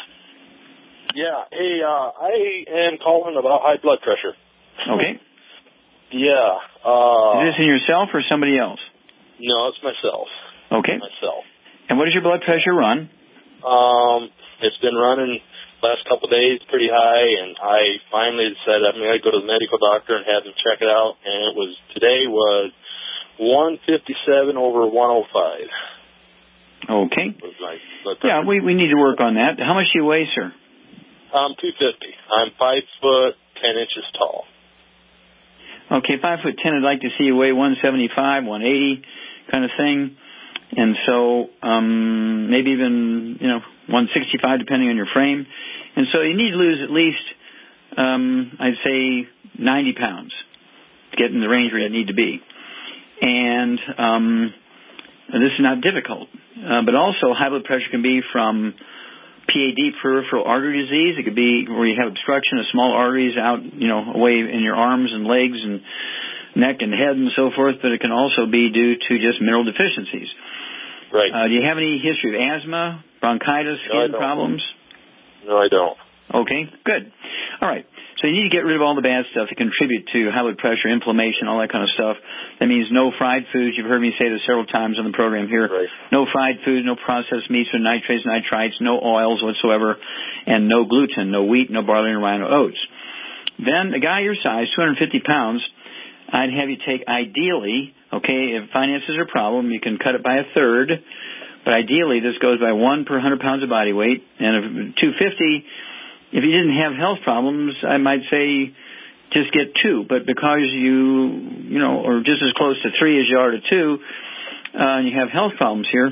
Yeah, hey, uh, I am calling about high blood pressure. Okay. Yeah. Uh, Is this in yourself or somebody else? No, it's myself. Okay. Myself. And what does your blood pressure run? Um, it's been running last couple of days pretty high, and I finally decided I'm going to go to the medical doctor and have him check it out, and it was, today was one fifty-seven over one oh five. Okay. Yeah, we, we need to work on that. How much do you weigh, sir? I'm two fifty. I'm five foot ten inches tall. Okay, five foot ten. I'd like to see you weigh one seventy-five, one eighty, kind of thing, and so um, maybe even you know one sixty-five, depending on your frame. And so you need to lose at least, um, I'd say, ninety pounds to get in the range where you need to be. And um, this is not difficult, uh, but also high blood pressure can be from P A D, peripheral artery disease. It could be where you have obstruction of small arteries out, you know, away in your arms and legs and neck and head and so forth, but it can also be due to just mineral deficiencies. Right. Uh, do you have any history of asthma, bronchitis, skin no, problems? No, I don't. Okay, good. All right. So you need to get rid of all the bad stuff that contribute to high blood pressure, inflammation, all that kind of stuff. That means no fried foods. You've heard me say this several times on the program here. Right. No fried foods, no processed meats with nitrates, nitrites, no oils whatsoever, and no gluten, no wheat, no barley, no rye, no oats. Then a guy your size, two hundred fifty pounds, I'd have you take ideally, okay, if finances are a problem, you can cut it by a third, but ideally this goes by one per one hundred pounds of body weight, and if two hundred fifty, if you didn't have health problems, I might say just get two. But because you, you know, or just as close to three as you are to two, uh, and you have health problems here,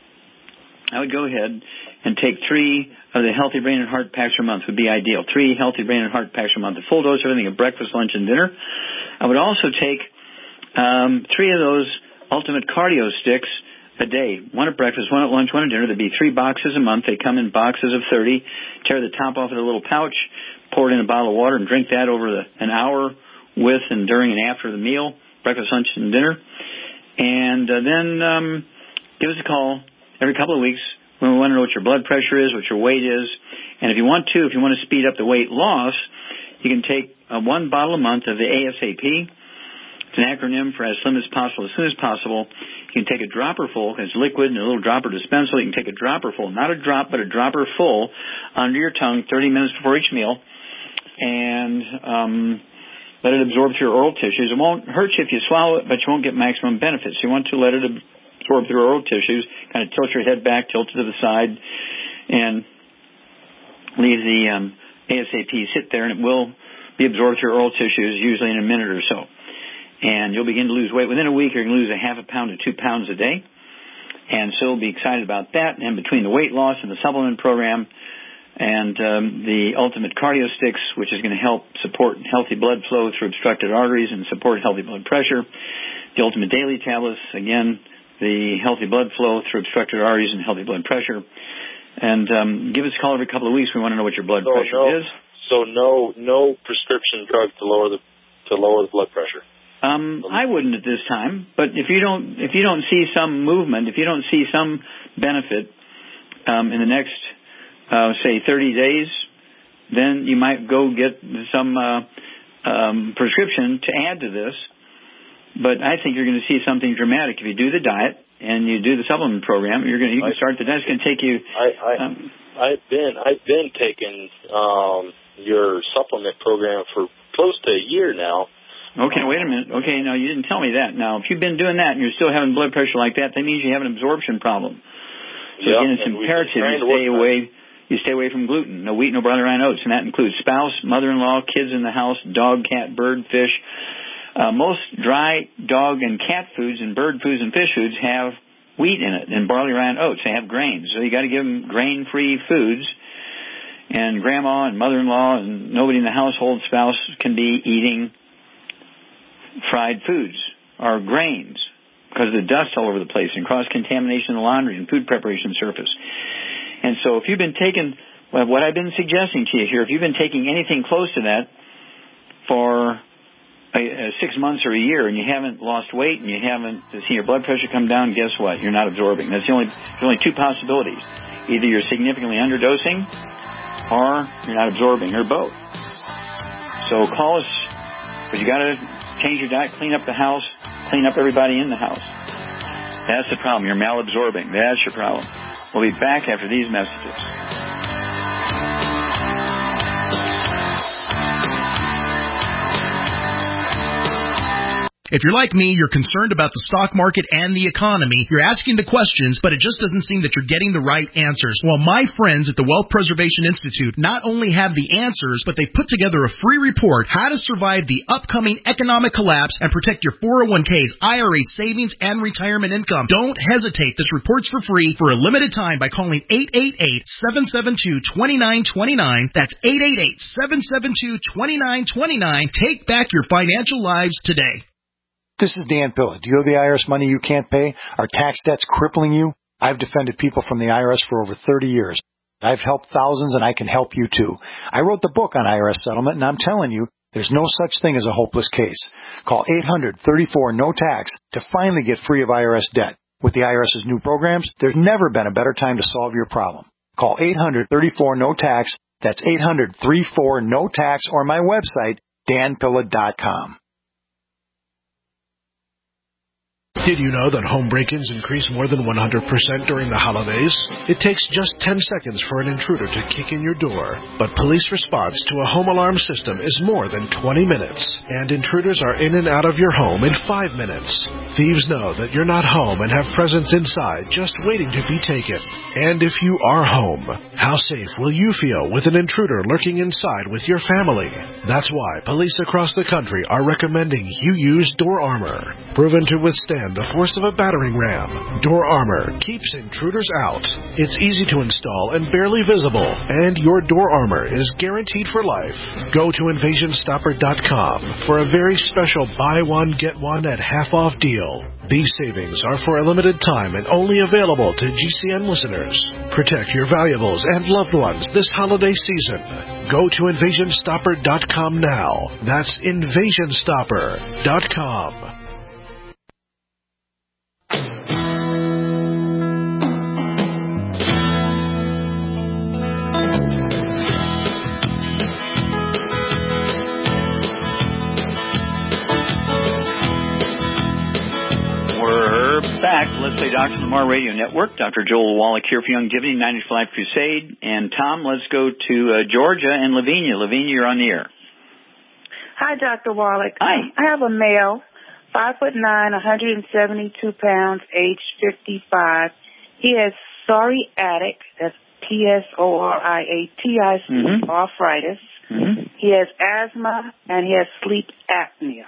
I would go ahead and take three of the Healthy Brain and Heart packs per month would be ideal. Three Healthy Brain and Heart packs per month. A full dose of everything at breakfast, lunch, and dinner. I would also take um, three of those Ultimate Cardio Sticks a day. One at breakfast, one at lunch, one at dinner. There'd be three boxes a month. They come in boxes of thirty. Tear the top off of the little pouch, pour it in a bottle of water, and drink that over the, an hour with and during and after the meal, breakfast, lunch, and dinner. And uh, then um, give us a call every couple of weeks when we want to know what your blood pressure is, what your weight is. And if you want to, if you want to speed up the weight loss, you can take uh, one bottle a month of the A S A P. It's an acronym for as slim as possible, as soon as possible. You can take a dropper full. It's liquid in a little dropper dispenser. You can take a dropper full, not a drop, but a dropper full under your tongue thirty minutes before each meal, and um, let it absorb through your oral tissues. It won't hurt you if you swallow it, but you won't get maximum benefits. You want to let it absorb through oral tissues, kind of tilt your head back, tilt it to the side, and leave the um, A S A P sit there, and it will be absorbed through your oral tissues, usually in a minute or so. And you'll begin to lose weight. Within a week, you're going to lose a half a pound to two pounds a day. And so be excited about that. And between the weight loss and the supplement program and um, the Ultimate Cardio Sticks, which is going to help support healthy blood flow through obstructed arteries and support healthy blood pressure. The Ultimate Daily Tablets, again, the healthy blood flow through obstructed arteries and healthy blood pressure. And um, give us a call every couple of weeks. We want to know what your blood so pressure no, is. So no no prescription drug to lower the to lower the blood pressure. Um, I wouldn't at this time, but if you don't, if you don't see some movement, if you don't see some benefit um, in the next, uh, say, thirty days, then you might go get some uh, um, prescription to add to this. But I think you're going to see something dramatic if you do the diet and you do the supplement program. You're going to, you can start the. That's going to take you. I, I um, I've been I've been taking um, your supplement program for close to a year now. Okay, wait a minute. Okay, now you didn't tell me that. Now, if you've been doing that and you're still having blood pressure like that, that means you have an absorption problem. So yep, again, it's imperative you stay away. You stay away from gluten, no wheat, no barley, rye, oats, and that includes spouse, mother-in-law, kids in the house, dog, cat, bird, fish. Uh, most dry dog and cat foods and bird foods and fish foods have wheat in it, and barley, rye, and oats. They have grains, so you got to give them grain-free foods. And grandma and mother-in-law and nobody in the household, spouse, can be eating fried foods or grains because of the dust all over the place and cross-contamination in the laundry and food preparation surface. And so if you've been taking, well, what I've been suggesting to you here, if you've been taking anything close to that for a, a six months or a year and you haven't lost weight and you haven't seen your blood pressure come down, guess what? You're not absorbing. That's the only, there's only two possibilities. Either you're significantly underdosing or you're not absorbing, or both. So call us, because you got to change your diet, clean up the house, clean up everybody in the house. That's the problem. You're malabsorbing. That's your problem. We'll be back after these messages. If you're like me, you're concerned about the stock market and the economy. You're asking the questions, but it just doesn't seem that you're getting the right answers. Well, my friends at the Wealth Preservation Institute not only have the answers, but they've put together a free report, How to Survive the Upcoming Economic Collapse and Protect Your four oh one k's, I R As, savings, and retirement income. Don't hesitate. This report's for free for a limited time by calling eight eight eight, seven seven two, two nine two nine. That's eight eight eight, seven seven two, two nine two nine. Take back your financial lives today. This is Dan Pilla. Do you owe the I R S money you can't pay? Are tax debts crippling you? I've defended people from the I R S for over thirty years. I've helped thousands, and I can help you too. I wrote the book on I R S settlement, and I'm telling you, there's no such thing as a hopeless case. Call eight hundred, thirty-four, no tax to finally get free of I R S debt. With the IRS's new programs, there's never been a better time to solve your problem. Call eight hundred, thirty-four, no tax. That's eight hundred, thirty-four, no tax, or my website, dan pilla dot com. Did you know that home break-ins increase more than one hundred percent during the holidays? It takes just ten seconds for an intruder to kick in your door. But police response to a home alarm system is more than twenty minutes. And intruders are in and out of your home in five minutes. Thieves know that you're not home and have presents inside just waiting to be taken. And if you are home, how safe will you feel with an intruder lurking inside with your family? That's why police across the country are recommending you use Door Armor. Proven to withstand the force of a battering ram, Door Armor keeps intruders out. It's easy to install and barely visible, and your Door Armor is guaranteed for life. Go to invasion stopper dot com for a very special buy one, get one at half off deal. These savings are for a limited time and only available to G C N listeners. Protect your valuables and loved ones this holiday season. Go to invasion stopper dot com now. That's invasion stopper dot com. Back, let's say Doctor Lamar Radio Network. Doctor Joel Wallach here for Youngevity, ninety for Life Crusade. And Tom, let's go to uh, Georgia and Lavinia. Lavinia, you're on the air. Hi, Doctor Wallach. Hi. I have a male, five foot nine, one hundred seventy-two pounds, age fifty-five. He has psoriatic, that's P S O R I A T I C, mm-hmm. arthritis. Mm-hmm. He has asthma, and he has sleep apnea.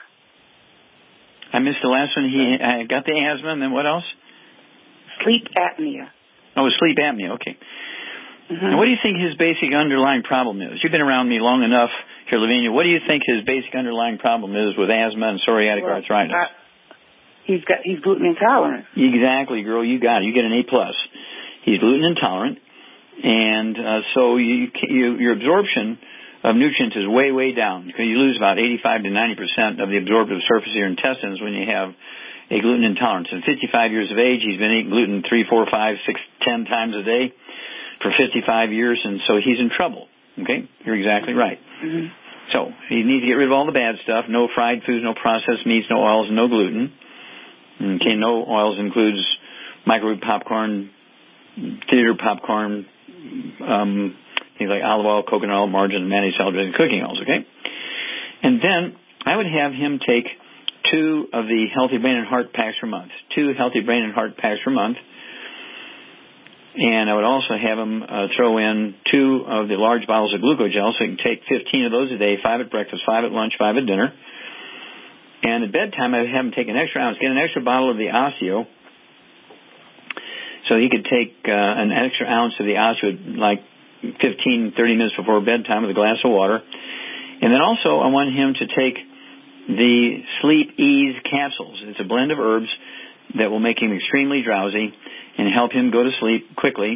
I missed the last one. He uh, got the asthma, and then what else? Sleep apnea. Oh, sleep apnea. Okay. Mm-hmm. Now, what do you think his basic underlying problem is? You've been around me long enough here, Lavinia. What do you think his basic underlying problem is with asthma and psoriatic well, arthritis? I, he's got he's gluten intolerant. Exactly, girl. You got it. You get an A plus. He's gluten intolerant, and uh, so you, you your absorption of nutrients is way, way down. You lose about eighty-five to ninety percent of the absorptive surface of your intestines when you have a gluten intolerance. At fifty-five years of age, he's been eating gluten three, four, five, six, ten times a day for fifty-five years, and so he's in trouble. Okay? You're exactly right. Mm-hmm. So he needs to get rid of all the bad stuff. No fried foods, no processed meats, no oils, no gluten. Okay, no oils includes microwave popcorn, theater popcorn, um... things like olive oil, coconut oil, margarine, mayonnaise, salad dressing, cooking oils, okay? And then I would have him take two of the Healthy Brain and Heart packs per month, two Healthy Brain and Heart packs per month. And I would also have him uh, throw in two of the large bottles of glucogel, so he can take fifteen of those a day, five at breakfast, five at lunch, five at dinner. And at bedtime, I would have him take an extra ounce, get an extra bottle of the Osteo, so he could take uh, an extra ounce of the Osteo, like fifteen, thirty minutes before bedtime with a glass of water. And then also I want him to take the Sleep Ease capsules. It's a blend of herbs that will make him extremely drowsy and help him go to sleep quickly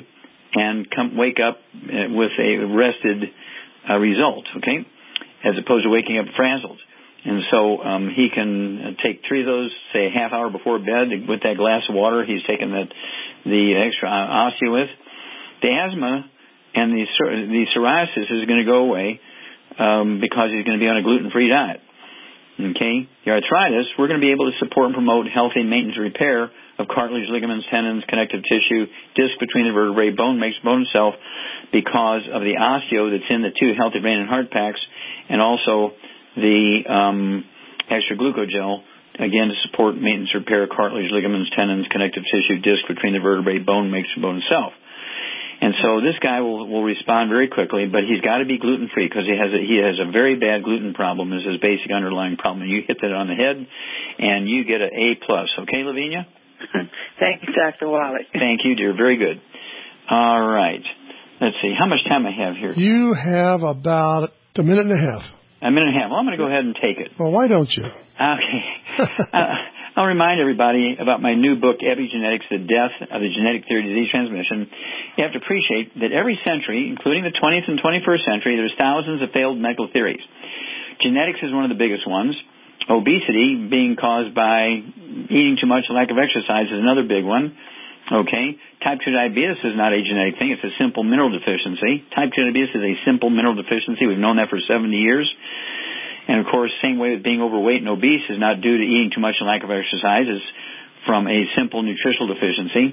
and come wake up with a rested uh, result, okay, as opposed to waking up frazzled. And so um, he can take three of those, say a half hour before bed, with that glass of water he's taking that, the extra osteo with. The asthma and the, the psoriasis is going to go away um, because he's going to be on a gluten-free diet. Okay? The arthritis, we're going to be able to support and promote healthy maintenance and repair of cartilage, ligaments, tendons, connective tissue, disc between the vertebrae, bone makes bone itself because of the osteo that's in the two healthy brain and heart packs, and also the um, extra glucogel, again, to support maintenance, repair, cartilage, ligaments, tendons, connective tissue, disc between the vertebrae, bone makes bone itself. And so this guy will, will respond very quickly, but he's got to be gluten-free because he has a, he has a very bad gluten problem is his basic underlying problem. You hit that on the head, and you get an A plus. Okay, Lavinia? Thank you, Doctor Wallach. Thank you, dear. Very good. All right. Let's see. How much time I have here? You have about a minute and a half. A minute and a half. Well, I'm going to go ahead and take it. Well, why don't you? Okay. uh, I'll remind everybody about my new book, Epigenetics, The Death of the Genetic Theory of Disease Transmission. You have to appreciate that every century, including the twentieth and twenty-first century, there's thousands of failed medical theories. Genetics is one of the biggest ones. Obesity, being caused by eating too much, lack of exercise, is another big one. Okay. Type two diabetes is not a genetic thing. It's a simple mineral deficiency. Type two diabetes is a simple mineral deficiency. We've known that for seventy years. And, of course, same way with being overweight and obese is not due to eating too much and lack of exercise. It's from a simple nutritional deficiency.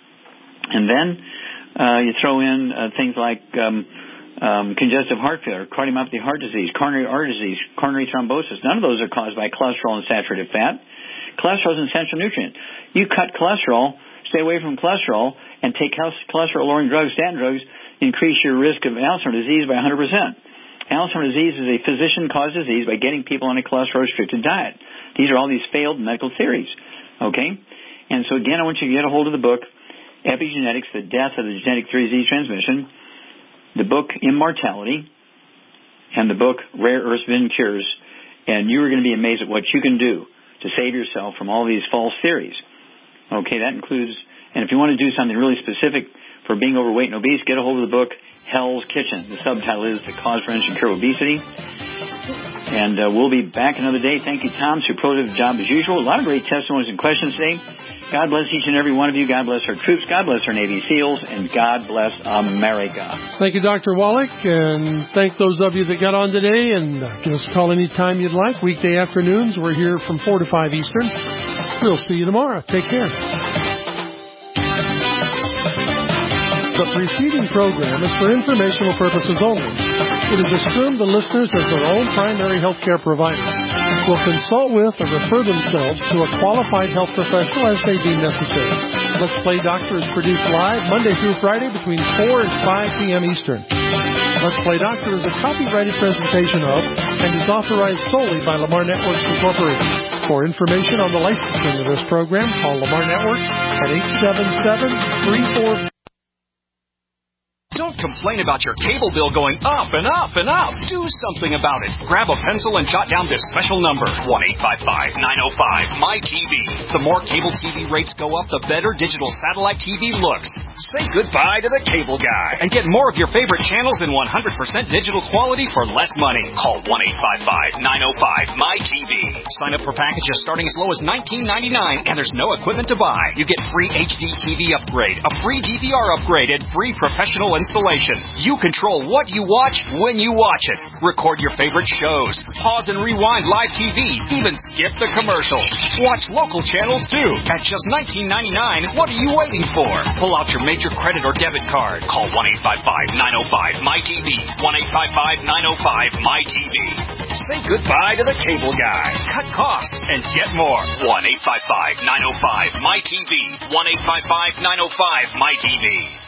And then uh, you throw in uh, things like um, um, congestive heart failure, cardiomyopathy heart disease, coronary artery disease, coronary thrombosis. None of those are caused by cholesterol and saturated fat. Cholesterol is an essential nutrient. You cut cholesterol, stay away from cholesterol, and take cholesterol-lowering drugs, statin drugs, increase your risk of Alzheimer's disease by one hundred percent. Alzheimer's disease is a physician-caused disease by getting people on a cholesterol-restricted diet. These are all these failed medical theories, okay? And so, again, I want you to get a hold of the book, Epigenetics, The Death of the Genetic Theory of Disease Transmission, the book, Immortality, and the book, Rare Earths Forbidden Cures, and you are going to be amazed at what you can do to save yourself from all these false theories. Okay, that includes, and if you want to do something really specific for being overweight and obese, get a hold of the book, Hell's Kitchen. The subtitle is The Cause, Prevention, Cure of Obesity. And uh, we'll be back another day. Thank you, Tom. Superlative job as usual. A lot of great testimonies and questions today. God bless each and every one of you. God bless our troops. God bless our Navy SEALs. And God bless America. Thank you, Doctor Wallach. And thank those of you that got on today. And uh, give us a call anytime you'd like. Weekday afternoons. We're here from four to five Eastern. We'll see you tomorrow. Take care. The preceding program is for informational purposes only. It is assumed the listeners, as their own primary health care provider, will consult with or refer themselves to a qualified health professional as they deem necessary. Let's Play Doctor is produced live Monday through Friday between four and five p.m. Eastern. Let's Play Doctor is a copyrighted presentation of and is authorized solely by Lamar Networks Incorporated. For information on the licensing of this program, call Lamar Networks at eight seven seven, three four four. Don't complain about your cable bill going up and up and up. Do something about it. Grab a pencil and jot down this special number, one eight five five, nine oh five, M Y T V. The more cable T V rates go up, the better digital satellite T V looks. Say goodbye to the cable guy and get more of your favorite channels in one hundred percent digital quality for less money. Call one eight five five, nine oh five, M Y T V. Sign up for packages starting as low as nineteen ninety-nine, and there's no equipment to buy. You get free H D T V upgrade, a free D V R upgrade, and free professional installation. You control what you watch when you watch it. Record your favorite shows. Pause and rewind live T V. Even skip the commercials. Watch local channels too. At just nineteen ninety-nine, what are you waiting for? Pull out your major credit or debit card. Call one eight five five, nine oh five, M Y T V. one eight five five, nine oh five, M Y T V. Say goodbye to the cable guy. Cut costs and get more. one eight five five, nine oh five, M Y T V. one eight five five, nine oh five, M Y T V.